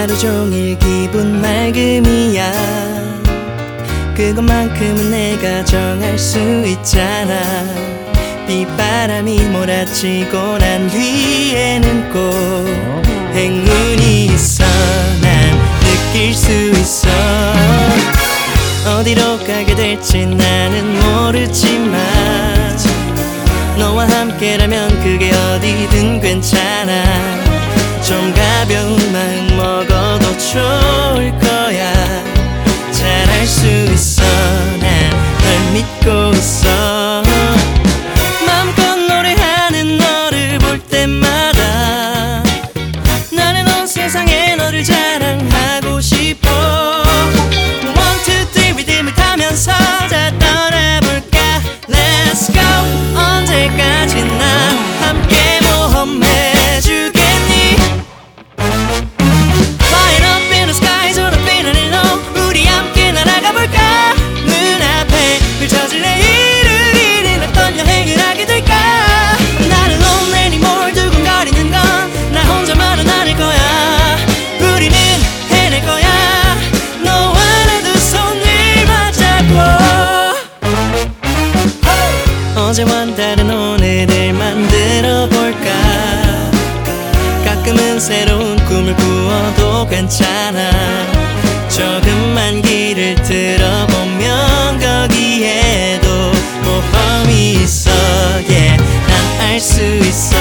하루 종일 기분 맑음이야. 그것만큼은 내가 정할 수 있잖아. 빗바람이 몰아치고 난 뒤에는 꼭 행운이 있어. 난 느낄 수 있어. 어디로 가게 될지 나는 모르지만 너와 함께라면 그게 어디든 괜찮아. 좀 가벼운 마음 먹어도 좋을 거야. 잘할 수 있어. 난 널 믿고 있어. 마음껏 노래하는 너를 볼 때마다 나는 온 세상에 너를 자랑하고 싶어. One, two, three 리듬을 타면서 다 떠나볼까. Let's go. 언제까지나 함께 모험해주겠니? Flying up in the sky so the feeling low. 우리 함께 날아가볼까. 눈앞에 펼쳐질 내일을 잃은 어떤 여행을 하게 될까. 나는 lonely 뭘 두근거리는 건 나 혼자만은 아닐 거야. 우리는 해낼 거야. 너와 나 두 손을 맞잡고 어제와는 다른 오늘을 만들어 볼까. 가끔은 새로운 꿈을 꾸어도 괜찮아. 조금만 길을 들어보면 거기에도 모험이 있어. Yeah, 난 알 수 있어.